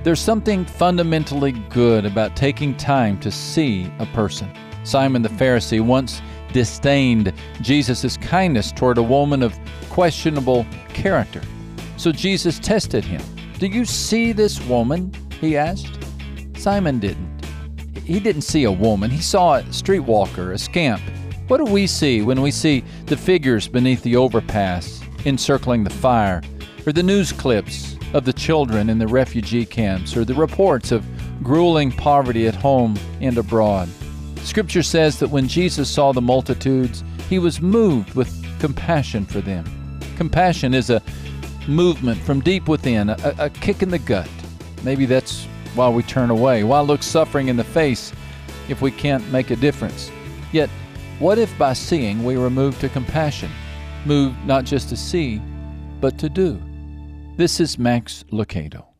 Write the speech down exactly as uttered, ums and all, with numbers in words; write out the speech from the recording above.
There's something fundamentally good about taking time to see a person. Simon the Pharisee once disdained Jesus' kindness toward a woman of questionable character. So Jesus tested him. "Do you see this woman?" he asked. Simon didn't. He didn't see a woman. He saw a streetwalker, a scamp. What do we see when we see the figures beneath the overpass encircling the fire, or the news clips of the children in the refugee camps, or the reports of grueling poverty at home and abroad? Scripture says that when Jesus saw the multitudes, he was moved with compassion for them. Compassion is a movement from deep within, a, a kick in the gut. Maybe that's why we turn away, why look suffering in the face if we can't make a difference. Yet, what if by seeing we were moved to compassion, moved not just to see, but to do? This is Max Lucado.